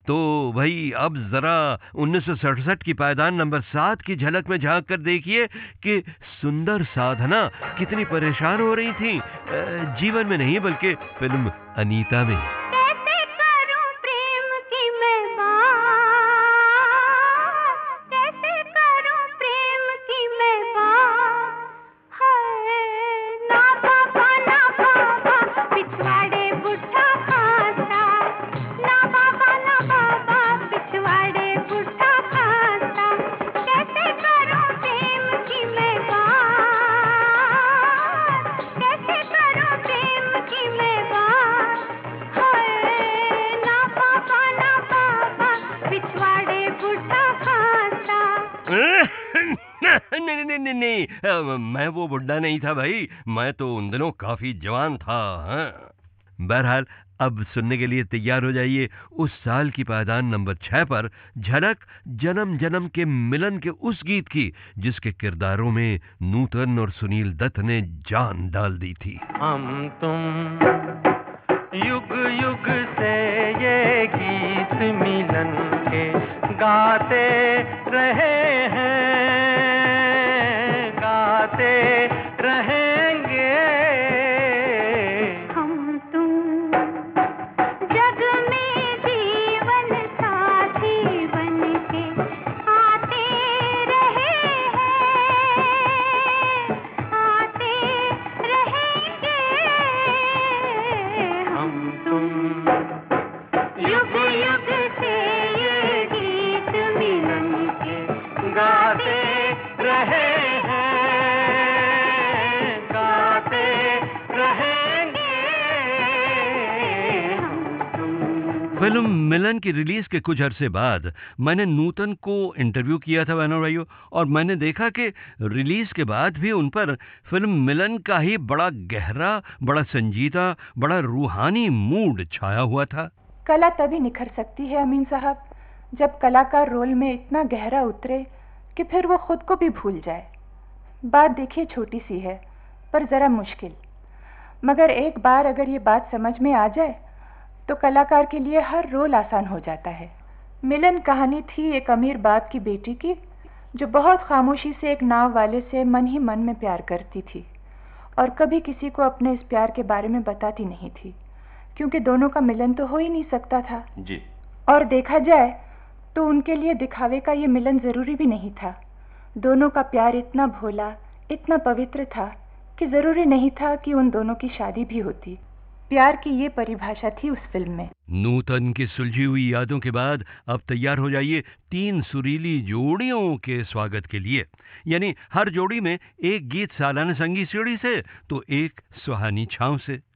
तो भाई अब जरा 1967 की पायदान नंबर 7 की झलक में झांक कर देखिए कि सुंदर साधना कितनी परेशान हो रही थी, जीवन में नहीं बल्कि फिल्म अनीता में। कैसे करूं प्रेम की मैं बात, कैसे करूं प्रेम की मैं बात, हाय ना बाबा पिछवाड़े बुढ़ा खासा, ना बाबा पिछवाड़े बुढ़ा खासा, कैसे करूं प्रेम की मैं बात, कैसे करूं प्रेम की मैं बात, पिछवाड़े बुढ़ा खासा। नहीं नहीं नहीं नहीं, मैं वो बुड्ढा नहीं था भाई, मैं तो उन दिनों काफी जवान था। हाँ। बहरहाल अब सुनने के लिए तैयार हो जाइए उस साल की पायदान नंबर 6 पर झलक जन्म जन्म के मिलन के उस गीत की जिसके किरदारों में नूतन और सुनील दत्त ने जान डाल दी थी। हम तुम युग युग से ये गीत मिलन के गाते रहे हैं, गाते रहेंगे। हम तुम जग में जीवन साथी बनके आते रहे हैं, आते रहेंगे। हम तुम युग युग से ये गीत मिलन के गाते रहे हैं, गाते रहेंगे। फिल्म मिलन की रिलीज के कुछ अरसे बाद मैंने नूतन को इंटरव्यू किया था बहनों भाइयों, और मैंने देखा कि रिलीज के बाद भी उन पर फिल्म मिलन का ही बड़ा गहरा, बड़ा संजीदा, बड़ा रूहानी मूड छाया हुआ था। कला तभी निखर सकती है अमीन साहब जब कलाकार रोल में इतना गहरा उतरे कि फिर वो खुद को भी भूल जाए। बात देखिए छोटी सी है पर जरा मुश्किल, मगर एक बार अगर ये बात समझ में आ जाए तो कलाकार के लिए हर रोल आसान हो जाता है। मिलन कहानी थी एक अमीर बाप की बेटी की जो बहुत खामोशी से एक नाव वाले से मन ही मन में प्यार करती थी और कभी किसी को अपने इस प्यार के बारे में बताती नहीं थी, क्योंकि दोनों का मिलन तो हो ही नहीं सकता था जी। और देखा जाए तो उनके लिए दिखावे का ये मिलन जरूरी भी नहीं था। दोनों का प्यार इतना भोला, इतना पवित्र था कि जरूरी नहीं था कि उन दोनों की शादी भी होती। प्यार की ये परिभाषा थी उस फिल्म में। नूतन की सुलझी हुई यादों के बाद अब तैयार हो जाइए 3 सुरीली जोड़ियों के स्वागत के लिए। यानी हर जोड़ी में एक गीत सालाना संगीत सीढ़ी से तो एक सुहानी छांव से।